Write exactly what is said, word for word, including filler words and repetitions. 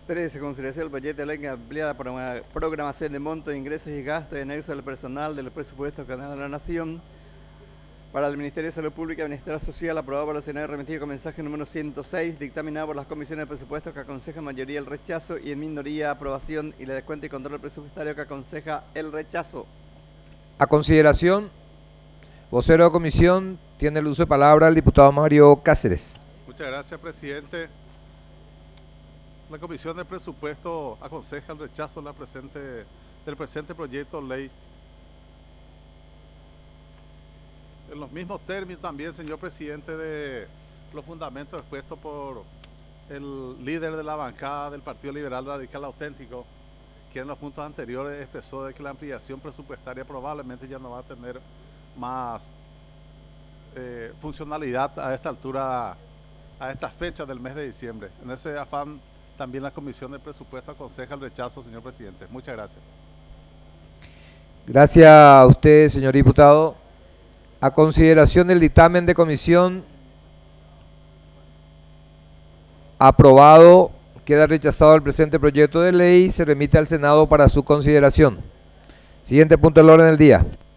trece. Consideración del proyecto de ley que amplía la programación de montos, ingresos y gastos en uso del personal de los presupuestos canales de la Nación para el Ministerio de Salud Pública y Bienestar Social, aprobado por la Senado y remitido con mensaje número ciento seis, dictaminado por las comisiones de presupuestos que aconseja mayoría el rechazo y en minoría aprobación, y la de cuenta y control presupuestario que aconseja el rechazo. A consideración, vocero de comisión, tiene el uso de palabra el diputado Mario Cáceres. Muchas gracias, presidente. La Comisión de Presupuesto aconseja el rechazo de la presente, del presente proyecto de ley. En los mismos términos también, señor presidente, de los fundamentos expuestos por el líder de la bancada del Partido Liberal Radical Auténtico, que en los puntos anteriores expresó de que la ampliación presupuestaria probablemente ya no va a tener más eh, funcionalidad a esta altura, a estas fechas del mes de diciembre. En ese afán, también la Comisión de Presupuesto aconseja el rechazo, señor presidente. Muchas gracias. Gracias a usted, señor diputado. A consideración del dictamen de comisión, aprobado, queda rechazado el presente proyecto de ley y se remite al Senado para su consideración. Siguiente punto del orden del día.